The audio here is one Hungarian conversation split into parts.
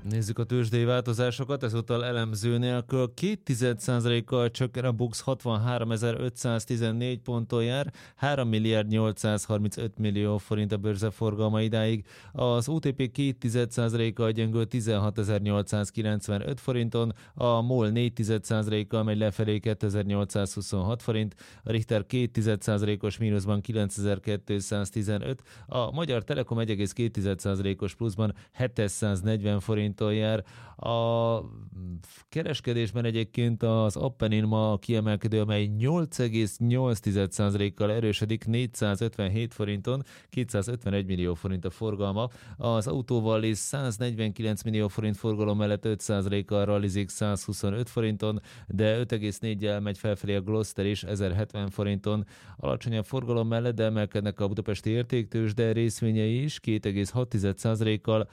Nézzük a tőzsdei változásokat, ezúttal elemző nélkül 0,2%-kal csökken a BUX 63.514 ponton jár, 3 milliárd 835 millió forint a bőrzeforgalma idáig, az OTP 0,2%-kal gyengül 16.895 forinton, a MOL 0,4%-kal megy lefelé 2.826 forint, a Richter 0,2%-os mínuszban 9.215, a Magyar Telekom 1,2%-os pluszban 740 forinton jár. A kereskedésben egyébként az Appenin ma kiemelkedő, amely 8,8%-kal erősödik 457 forinton, 251 millió forint a forgalma. Az Autóvallis 149 millió forint forgalom mellett 5%-kal rallizik 125 forinton, de 5,4-jel megy felfelé a Gloster is 1070 forinton. Alacsonyabb forgalom mellett, de emelkednek a budapesti értéktőzsde részvényei is 2,6%-kal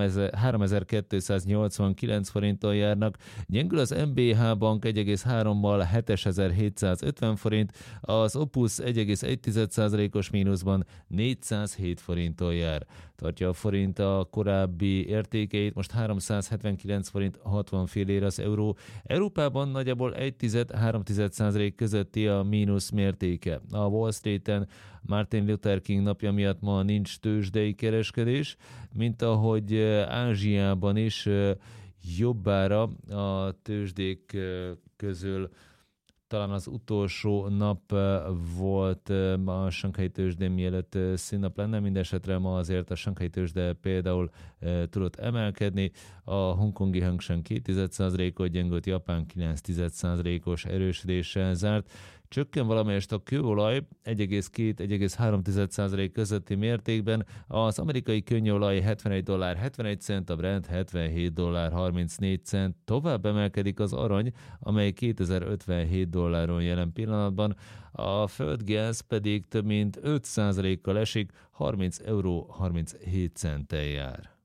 3289 forinton járnak. Gyengül az MBH Bank 1,3-mal 7750 forint, az Opus 1,1%-os mínuszban 407 forinton jár. Tartja a forint a korábbi értékeit, most 379 forint 60 fillére az euró. Európában nagyjából 1,3% közötti a mínusz mértéke. A Wall Street-en Martin Luther King napja miatt ma nincs tőzsdei kereskedés, mint ahogy Ázsiában is jobbára a tőzsdék közül talán az utolsó nap volt a Sanghai tőzsdén, mielőtt színnap lenne, mindesetre ma azért a Sanghai tőzsde például tudott emelkedni, a hongkongi Hang Seng 2%-ot gyengült, Japán 9%-os erősödéssel zárt. Csökken valamelyest a kőolaj 1,2-1,3% közötti mértékben, az amerikai könnyolaj $71.71, a Brent $77.34, tovább emelkedik az arany, amely $2057 jelen pillanatban, a földgáz pedig több mint 5%-kal esik, 30,37 € jár.